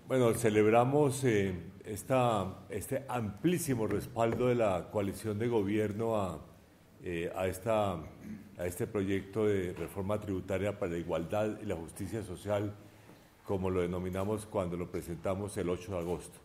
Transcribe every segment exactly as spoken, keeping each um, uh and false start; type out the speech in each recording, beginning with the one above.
Bueno, celebramos eh, esta, este amplísimo respaldo de la coalición de gobierno a, eh, a, esta, a este proyecto de reforma tributaria para la igualdad y la justicia social, como lo denominamos cuando lo presentamos el ocho de agosto.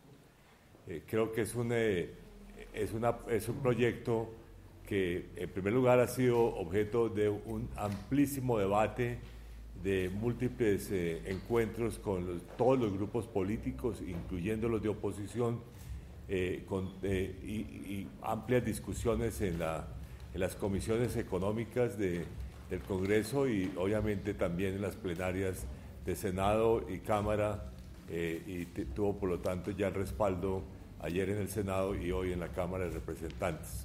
Eh, creo que es un, eh, es, una, es un proyecto que, en primer lugar, ha sido objeto de un amplísimo debate, de múltiples eh, encuentros con los, todos los grupos políticos, incluyendo los de oposición, eh, con, eh, y, y amplias discusiones en, la, en las comisiones económicas de, del Congreso y obviamente también en las plenarias de Senado y Cámara, eh, y te, tuvo por lo tanto ya el respaldo ayer en el Senado y hoy en la Cámara de Representantes.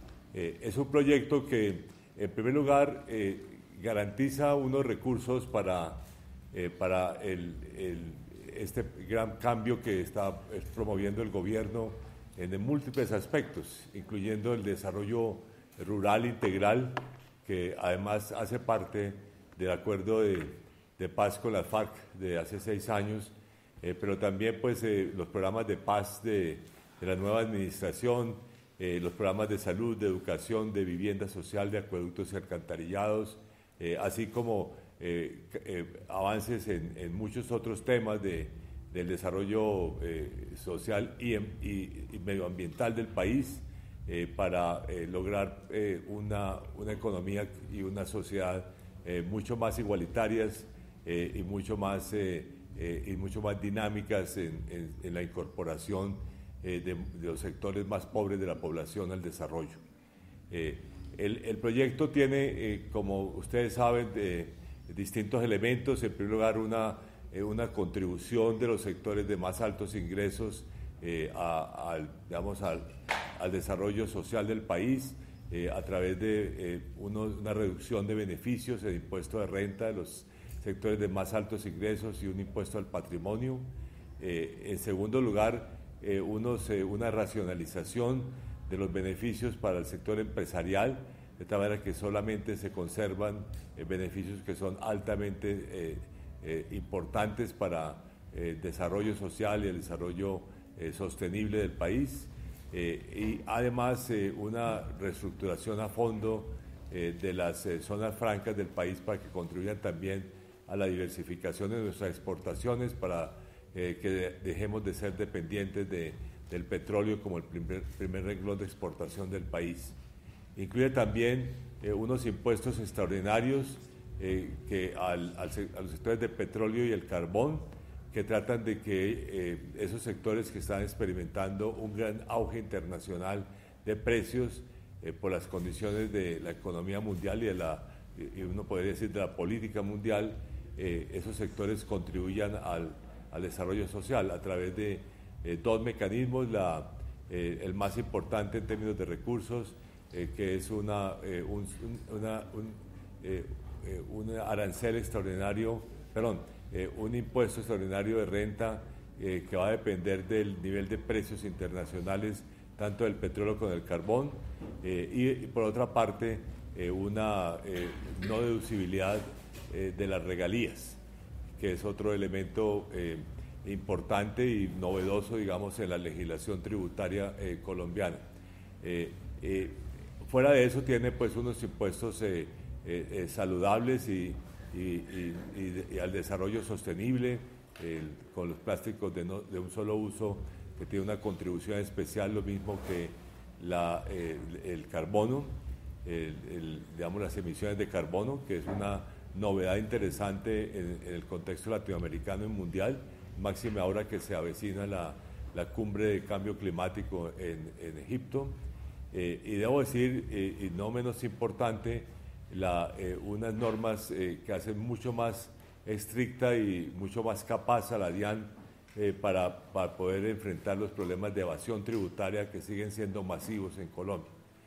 Eh, es un proyecto que, en primer lugar, eh, garantiza unos recursos para, eh, para el, el, este gran cambio que está promoviendo el gobierno en múltiples aspectos, incluyendo el desarrollo rural integral, que además hace parte del acuerdo de, de paz con las FARC de hace seis años, eh, pero también pues, eh, los programas de paz de, de la nueva administración, eh, los programas de salud, de educación, de vivienda social, de acueductos y alcantarillados, Eh, así como eh, eh, avances en, en muchos otros temas de, del desarrollo eh, social y, y, y medioambiental del país, eh, para eh, lograr eh, una, una economía y una sociedad eh, mucho más igualitarias eh, y, mucho más, eh, eh, y mucho más dinámicas en, en, en la incorporación eh, de, de los sectores más pobres de la población al desarrollo. Eh, El, el proyecto tiene, eh, como ustedes saben, de, de distintos elementos. En primer lugar, una, eh, una contribución de los sectores de más altos ingresos eh, a, a, digamos, al, al desarrollo social del país eh, a través de eh, uno, una reducción de beneficios, el impuesto de renta de los sectores de más altos ingresos y un impuesto al patrimonio. Eh, en segundo lugar, eh, unos, eh, una racionalización de los beneficios para el sector empresarial, de tal manera que solamente se conservan eh, beneficios que son altamente eh, eh, importantes para eh, el desarrollo social y el desarrollo eh, sostenible del país, eh, y además eh, una reestructuración a fondo eh, de las eh, zonas francas del país para que contribuyan también a la diversificación de nuestras exportaciones, para eh, que dejemos de ser dependientes de del petróleo como el primer, primer renglón de exportación del país. Incluye también eh, unos impuestos extraordinarios eh, que al, al, a los sectores de petróleo y el carbón, que tratan de que eh, esos sectores que están experimentando un gran auge internacional de precios eh, por las condiciones de la economía mundial y, de la, y uno podría decir de la política mundial, eh, esos sectores contribuyan al, al desarrollo social a través de Eh, dos mecanismos, la, eh, el más importante en términos de recursos, eh, que es una, eh, un, una, un, eh, eh, un arancel extraordinario, perdón, eh, un impuesto extraordinario de renta eh, que va a depender del nivel de precios internacionales, tanto del petróleo como del carbón, eh, y, y por otra parte eh, una eh, no deducibilidad eh, de las regalías, que es otro elemento eh, importante y novedoso, digamos, en la legislación tributaria eh, colombiana. Eh, eh, fuera de eso tiene pues unos impuestos eh, eh, eh, saludables y, y, y, y, y al desarrollo sostenible, eh, con los plásticos de, no, de un solo uso, que tiene una contribución especial, lo mismo que la, eh, el carbono, el, el, digamos, las emisiones de carbono, que es una novedad interesante en, en el contexto latinoamericano y mundial, máxime ahora que se avecina la, la cumbre de cambio climático en, en Egipto. Eh, y debo decir, eh, y no menos importante, la, eh, unas normas eh, que hacen mucho más estricta y mucho más capaz a la DIAN eh, para, para poder enfrentar los problemas de evasión tributaria que siguen siendo masivos en Colombia,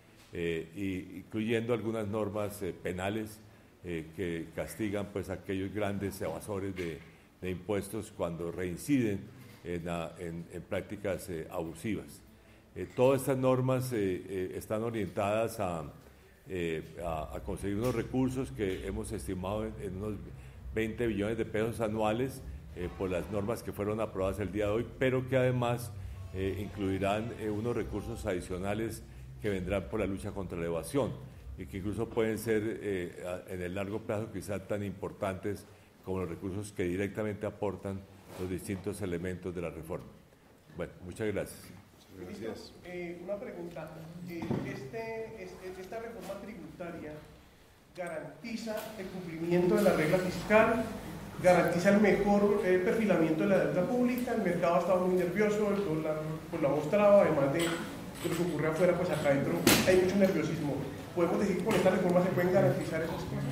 eh, y, incluyendo algunas normas eh, penales eh, que castigan pues, a aquellos grandes evasores de de impuestos cuando reinciden en, en, en prácticas eh, abusivas. Eh, todas estas normas eh, eh, están orientadas a, eh, a, a conseguir unos recursos que hemos estimado en, en unos veinte billones de pesos anuales, eh, por las normas que fueron aprobadas el día de hoy, pero que además eh, incluirán eh, unos recursos adicionales que vendrán por la lucha contra la evasión y que incluso pueden ser eh, en el largo plazo quizás tan importantes como los recursos que directamente aportan los distintos elementos de la reforma. Bueno, muchas gracias. Gracias. Eh, una pregunta. Eh, este, este, ¿Esta reforma tributaria garantiza el cumplimiento de la regla fiscal? ¿Garantiza el mejor eh, perfilamiento de la deuda pública? El mercado ha estado muy nervioso, el dólar pues, lo ha mostrado, además de, de lo que ocurre afuera, pues acá adentro hay mucho nerviosismo. ¿Podemos decir que con esta reforma se pueden garantizar esas cosas?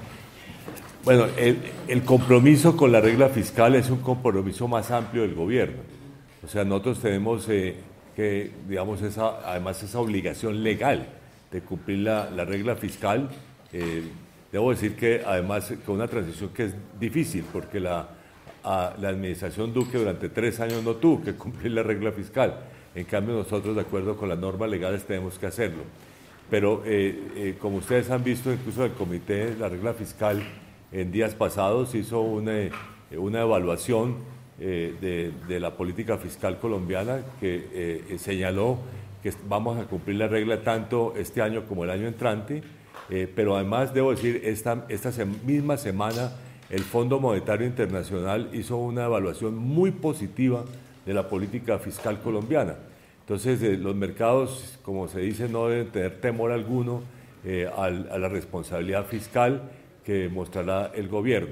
Bueno, el, el compromiso con la regla fiscal es un compromiso más amplio del gobierno. O sea, nosotros tenemos eh, que, digamos, esa, además esa obligación legal de cumplir la, la regla fiscal. Eh, debo decir que además con una transición que es difícil, porque la, a, la administración Duque durante tres años no tuvo que cumplir la regla fiscal. En cambio, nosotros, de acuerdo con las normas legales, tenemos que hacerlo. Pero, eh, eh, como ustedes han visto, incluso el Comité de la Regla Fiscal en días pasados hizo una, una evaluación eh, de, de la política fiscal colombiana que eh, señaló que vamos a cumplir la regla tanto este año como el año entrante, eh, pero además debo decir, esta, esta misma semana el Fondo Monetario Internacional hizo una evaluación muy positiva de la política fiscal colombiana. Entonces, eh, los mercados, como se dice, no deben tener temor alguno eh, al, a la responsabilidad fiscal que mostrará el gobierno.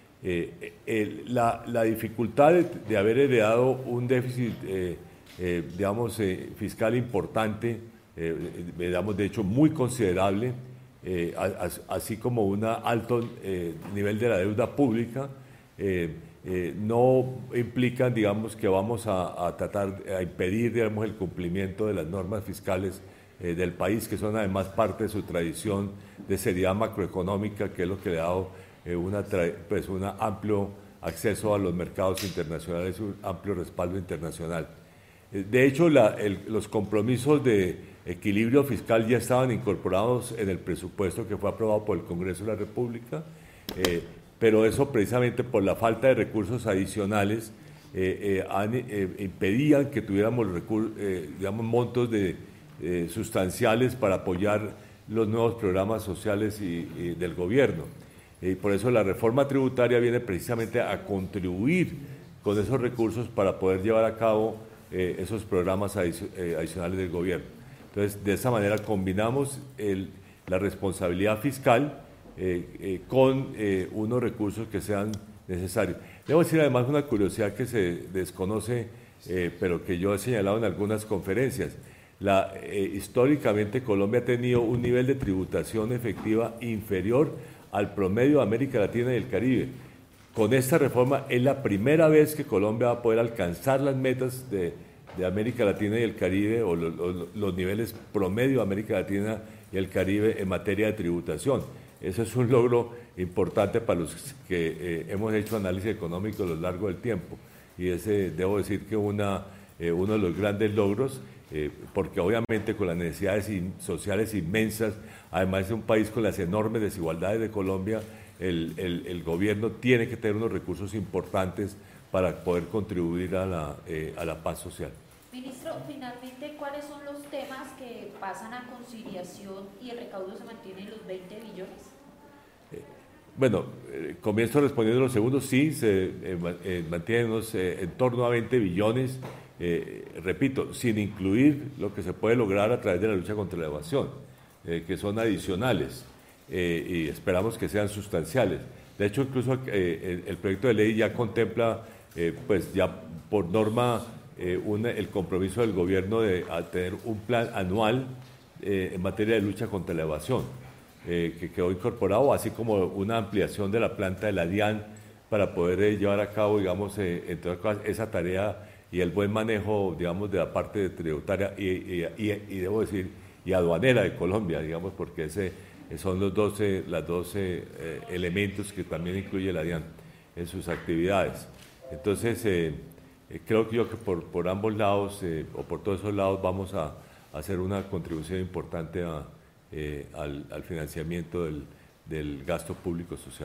Eh, el, la, la dificultad de, de haber heredado un déficit, eh, eh, digamos, eh, fiscal importante, eh, digamos, de hecho, muy considerable, eh, as, así como un alto eh, nivel de la deuda pública, eh, Eh, no implican, digamos, que vamos a, a tratar, a impedir, digamos, el cumplimiento de las normas fiscales eh, del país, que son además parte de su tradición de seriedad macroeconómica, que es lo que le ha dado eh, una, pues, un amplio acceso a los mercados internacionales, un amplio respaldo internacional. Eh, de hecho, la, el, los compromisos de equilibrio fiscal ya estaban incorporados en el presupuesto que fue aprobado por el Congreso de la República, eh, pero eso precisamente por la falta de recursos adicionales eh, eh, han, eh, impedían que tuviéramos eh, digamos, montos de, eh, sustanciales para apoyar los nuevos programas sociales y, y del gobierno. Y eh, por eso la reforma tributaria viene precisamente a contribuir con esos recursos para poder llevar a cabo eh, esos programas adic eh, adicionales del gobierno. Entonces, de esa manera combinamos el, la responsabilidad fiscal Eh, eh, con eh, unos recursos que sean necesarios. Debo decir además una curiosidad que se desconoce, eh, pero que yo he señalado en algunas conferencias. La, eh, históricamente Colombia ha tenido un nivel de tributación efectiva inferior al promedio de América Latina y el Caribe. Con esta reforma es la primera vez que Colombia va a poder alcanzar las metas de, de América Latina y el Caribe, o lo, lo, los niveles promedio de América Latina y el Caribe en materia de tributación. Eso es un logro importante para los que eh, hemos hecho análisis económico a lo largo del tiempo. Y ese, debo decir que una, eh, uno de los grandes logros, eh, porque obviamente con las necesidades in, sociales inmensas, además de un país con las enormes desigualdades de Colombia, el, el, el gobierno tiene que tener unos recursos importantes para poder contribuir a la, eh, a la paz social. Ministro, finalmente, ¿cuáles son los temas que pasan a conciliación y el recaudo se mantiene en los veinte billones? Bueno, eh, comienzo respondiendo los segundos. Sí, se eh, eh, mantienen unos, eh, en torno a veinte billones, eh, repito, sin incluir lo que se puede lograr a través de la lucha contra la evasión, eh, que son adicionales eh, y esperamos que sean sustanciales. De hecho, incluso eh, el, el proyecto de ley ya contempla, eh, pues ya por norma, eh, una, el compromiso del gobierno de tener un plan anual eh, en materia de lucha contra la evasión. Eh, que quedó incorporado, así como una ampliación de la planta de la DIAN para poder eh, llevar a cabo, digamos, eh, entre otras cosas, esa tarea y el buen manejo, digamos, de la parte tributaria y, y, y, y debo decir, y aduanera de Colombia, digamos, porque ese son los doce, las doce eh, elementos que también incluye la DIAN en sus actividades. Entonces, eh, eh, creo que yo que por, por ambos lados, eh, o por todos esos lados, vamos a, a hacer una contribución importante a Eh, al, al financiamiento del, del gasto público social.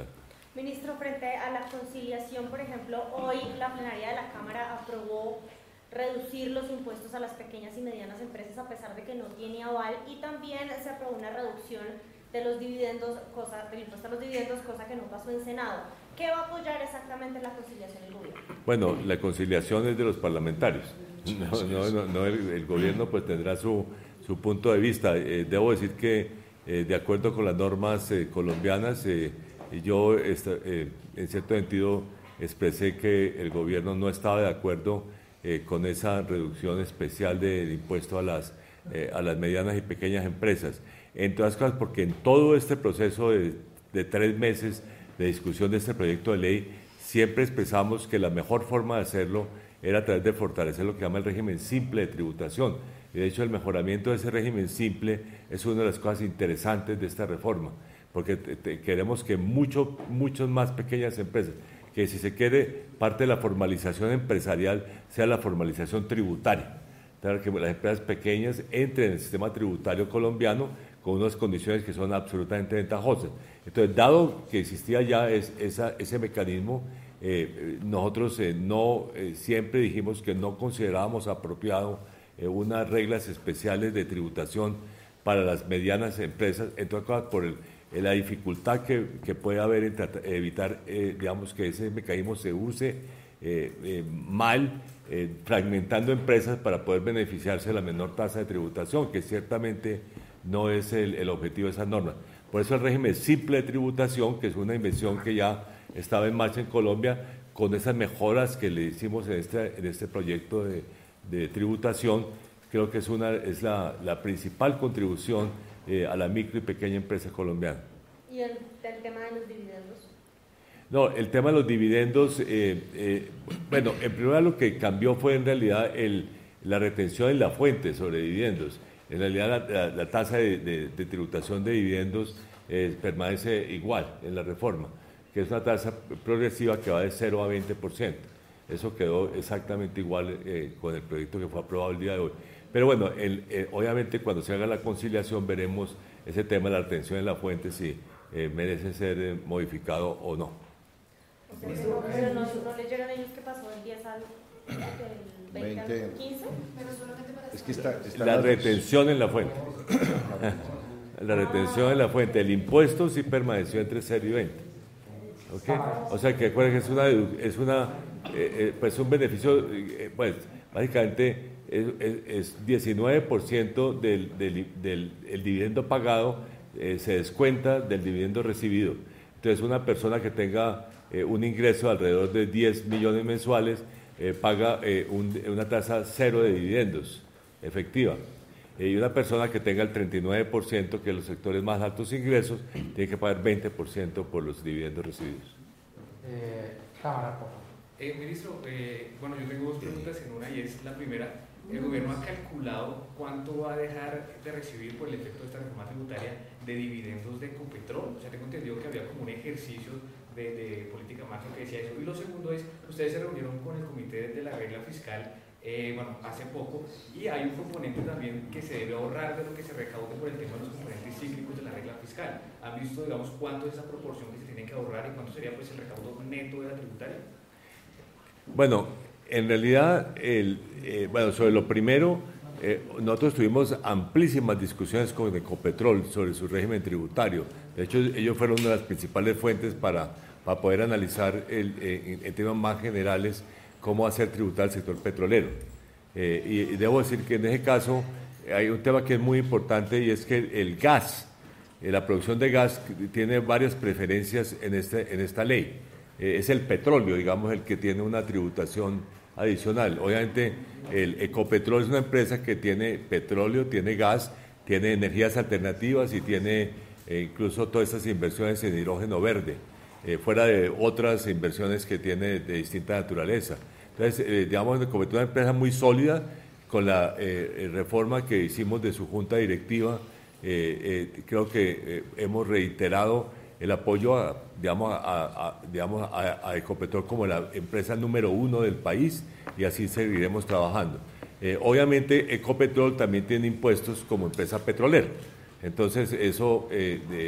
Ministro, frente a la conciliación, por ejemplo, hoy la plenaria de la Cámara aprobó reducir los impuestos a las pequeñas y medianas empresas a pesar de que no tiene aval, y también se aprobó una reducción de los dividendos, cosa, del impuesto a los dividendos, cosa que no pasó en Senado. ¿Qué va a apoyar exactamente la conciliación del gobierno? Bueno, la conciliación es de los parlamentarios. No, no, no, no el, el gobierno pues tendrá su, su punto de vista. Eh, debo decir que eh, de acuerdo con las normas eh, colombianas, eh, yo esta, eh, en cierto sentido expresé que el gobierno no estaba de acuerdo eh, con esa reducción especial del impuesto a las, eh, a las medianas y pequeñas empresas. En todas cosas, porque en todo este proceso de, de tres meses de discusión de este proyecto de ley, siempre expresamos que la mejor forma de hacerlo era a través de fortalecer lo que llama el régimen simple de tributación. Y de hecho, el mejoramiento de ese régimen simple es una de las cosas interesantes de esta reforma, porque te, te, queremos que mucho, muchas más pequeñas empresas, que si se quiere, parte de la formalización empresarial sea la formalización tributaria. Claro, que las empresas pequeñas entren en el sistema tributario colombiano con unas condiciones que son absolutamente ventajosas. Entonces, dado que existía ya es, esa, ese mecanismo, eh, nosotros eh, no eh, siempre dijimos que no considerábamos apropiado eh, unas reglas especiales de tributación para las medianas empresas, en todo caso, por el, la dificultad que, que puede haber en tratar, evitar, eh, digamos, que ese mecanismo se use eh, eh, mal, eh, fragmentando empresas para poder beneficiarse de la menor tasa de tributación, que ciertamente no es el, el objetivo de esas normas. Por eso el régimen simple de tributación, que es una inversión que ya estaba en marcha en Colombia, con esas mejoras que le hicimos en este, en este proyecto de, de tributación, creo que es, una, es la, la principal contribución eh, a la micro y pequeña empresa colombiana. ¿Y el, el tema de los dividendos? No, el tema de los dividendos, eh, eh, bueno, en primer lugar lo que cambió fue en realidad el, la retención en la fuente sobre dividendos. En realidad la, la, la tasa de, de, de tributación de dividendos eh, permanece igual en la reforma, que es una tasa progresiva que va de cero a veinte por ciento. Eso quedó exactamente igual eh, con el proyecto que fue aprobado el día de hoy. Pero bueno, el, eh, obviamente cuando se haga la conciliación veremos ese tema de la retención en la fuente, si eh, merece ser eh, modificado o no. O sea, pero, pero no, no leyeron ellos que pasó del diez al veinte al quince, pero solamente para es que está, está la retención en la fuente. La retención en la fuente, el impuesto sí permaneció entre cero y veinte. ¿Okay? O sea que acuérdense que es una, es una eh, eh, pues un beneficio, eh, pues básicamente es, es, es diecinueve por ciento del, del, del el dividendo pagado eh, se descuenta del dividendo recibido. Entonces una persona que tenga eh, un ingreso de alrededor de diez millones mensuales eh, paga eh, un, una tasa cero de dividendos efectiva. Eh, y una persona que tenga el treinta y nueve por ciento, que los sectores más altos ingresos, tiene que pagar veinte por ciento por los dividendos recibidos. Eh, cámara, por favor. Eh, ministro, eh, bueno, yo tengo dos preguntas en una, y es la primera. ¿El gobierno ha calculado cuánto va a dejar de recibir por el efecto de esta reforma tributaria de dividendos de Ecopetrol? O sea, tengo entendido que había como un ejercicio de, de política macro que decía eso. Y lo segundo es, ustedes se reunieron con el comité de la regla fiscal, eh, bueno, hace poco, y hay un componente también que se debe ahorrar de lo que se recaude por el tema de los componentes cíclicos de la regla fiscal. ¿Han visto, digamos, cuánto es esa proporción que se tiene que ahorrar y cuánto sería pues el recaudo neto de la tributaria? Bueno, en realidad, el, eh, bueno, sobre lo primero, eh, nosotros tuvimos amplísimas discusiones con Ecopetrol sobre su régimen tributario. De hecho, ellos fueron una de las principales fuentes para, para poder analizar el, eh, en, en temas más generales cómo hacer tributar al sector petrolero. Eh, y, y debo decir que en ese caso hay un tema que es muy importante, y es que el, el gas, eh, la producción de gas tiene varias preferencias en, este, en esta ley. Eh, es el petróleo, digamos, el que tiene una tributación adicional. Obviamente, el Ecopetrol es una empresa que tiene petróleo, tiene gas, tiene energías alternativas y tiene eh, incluso todas esas inversiones en hidrógeno verde, eh, fuera de otras inversiones que tiene de distinta naturaleza. Entonces, eh, digamos, Ecopetrol es una empresa muy sólida, con la eh, reforma que hicimos de su junta directiva. Eh, eh, creo que eh, hemos reiterado el apoyo a, digamos, a, a, digamos, a, a Ecopetrol como la empresa número uno del país, y así seguiremos trabajando. Eh, obviamente Ecopetrol también tiene impuestos como empresa petrolera, entonces eso eh, de,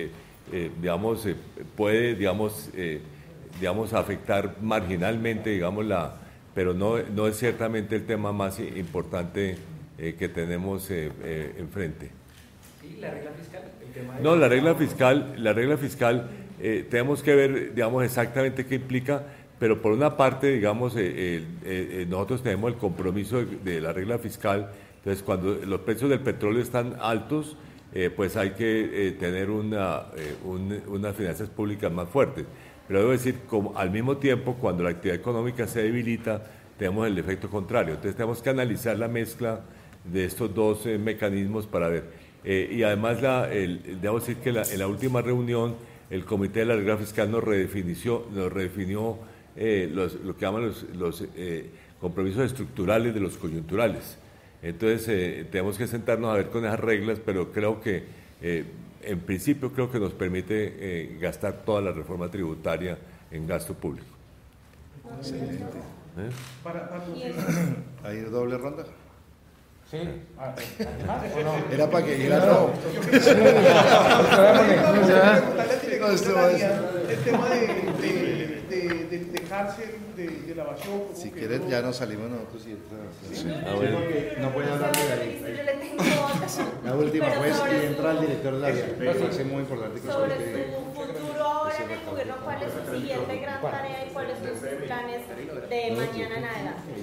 eh, digamos, eh, puede, digamos, eh, digamos, afectar marginalmente, digamos, la, pero no, no es ciertamente el tema más importante eh, que tenemos eh, eh, enfrente. ¿Y la regla fiscal? El tema de no, la regla fiscal, la regla fiscal eh, tenemos que ver, digamos, exactamente qué implica, pero por una parte, digamos, eh, eh, eh, nosotros tenemos el compromiso de, de la regla fiscal. Entonces, cuando los precios del petróleo están altos, eh, pues hay que eh, tener una, eh, un, unas finanzas públicas más fuertes. Pero debo decir, como, al mismo tiempo, cuando la actividad económica se debilita, tenemos el efecto contrario. Entonces, tenemos que analizar la mezcla de estos dos eh, mecanismos para ver. Eh, y además, la, el, debo decir que la, en la última reunión, el Comité de la Regla Fiscal nos redefinió, nos redefinió eh, los, lo que llaman los, los eh, compromisos estructurales de los coyunturales. Entonces, eh, tenemos que sentarnos a ver con esas reglas, pero creo que, eh, en principio, creo que nos permite eh, gastar toda la reforma tributaria en gasto público. Excelente. ¿Eh? Para, para ¿Hay doble ronda? Sí. Ah, ¿más o no? Era para que dijera no. Yo quería preguntarle al director de la DIAN el tema de, de, de, de, de cárcel, de, de lavación. Si quieren, ya nos salimos nosotros y entra. Sí. Ah, bueno. No puede hablar de la Yo le tengo otra. La última, Pero pues, sobre y entra su- el director de la DIAN. Me parece muy importante que Sobre usted- su futuro ahora en el gobierno, ¿cuál es su siguiente gran tarea y cuáles son sus planes de mañana en adelante?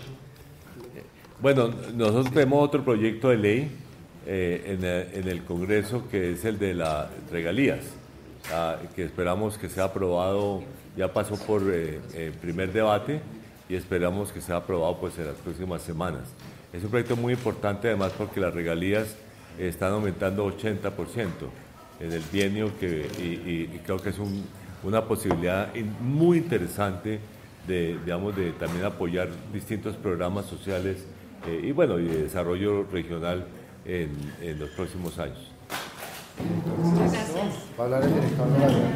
Bueno, nosotros tenemos otro proyecto de ley eh, en, el, en el Congreso que es el de las regalías, ah, que esperamos que sea aprobado, ya pasó por eh, el primer debate y esperamos que sea aprobado pues en las próximas semanas. Es un proyecto muy importante además porque las regalías eh, están aumentando ochenta por ciento en el bienio que, y, y, y creo que es un, una posibilidad in, muy interesante de, digamos, de también apoyar distintos programas sociales eh, y bueno, y de desarrollo regional en, en los próximos años. Muchas gracias. Va a hablar el director de la DIAN.